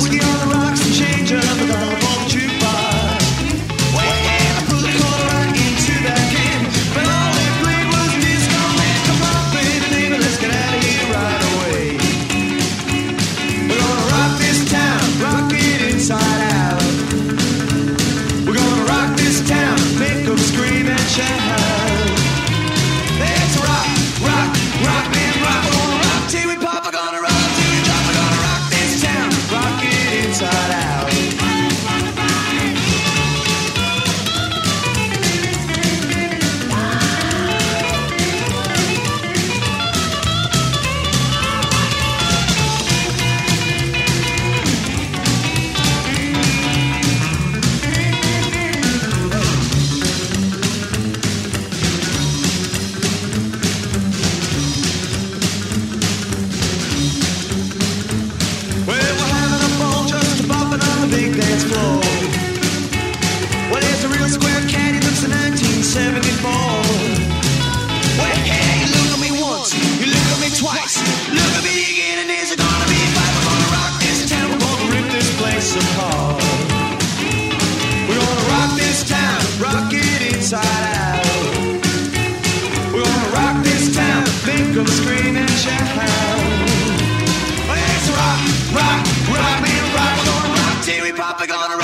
whiskey on the rocks and change up the dollar for the jukebox. Well, yeah, I put a quarter right into that can, but all they played was disco man. Come on, baby, baby, let's get out of here right away. We're gonna rock this town, rock it inside out. We're gonna rock this town, make them scream and shout. Let's rock, rock, rock, man, rock. We're gonna rock till we pop, we're gonna rock till we drop. We're gonna rock this town, rock it inside out. Well, we're having a ball just a bopping on the big dance floor. Well, there's a real square cat, he looks in 1974. Well, hey, you look at me once, you look at me twice, look at me again, and there's gonna be a fight. We're gonna rock this town, we're gonna rip this place apart. We're gonna rock this town, rock it inside out. We're gonna rock this town, make them scream and shout. Let's rock, rock, rock, man, rock. We're gonna rock till we pop. We're gonna rock.